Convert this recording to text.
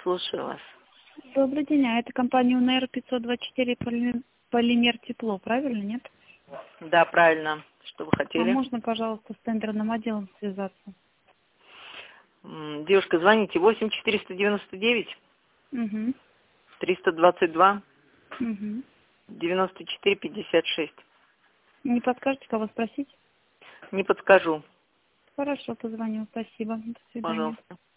Слушаю вас. Добрый день, а это компания УНР 524 Полимер Тепло, правильно, нет? Да, правильно. Что вы А хотели? можно, пожалуйста, с тендерным отделом связаться? Девушка, звоните 8499 Угу. 322 Угу. 94 56. Не подскажете, кого спросить? Не подскажу, Хорошо, позвоню. Спасибо. До свидания. пожалуйста.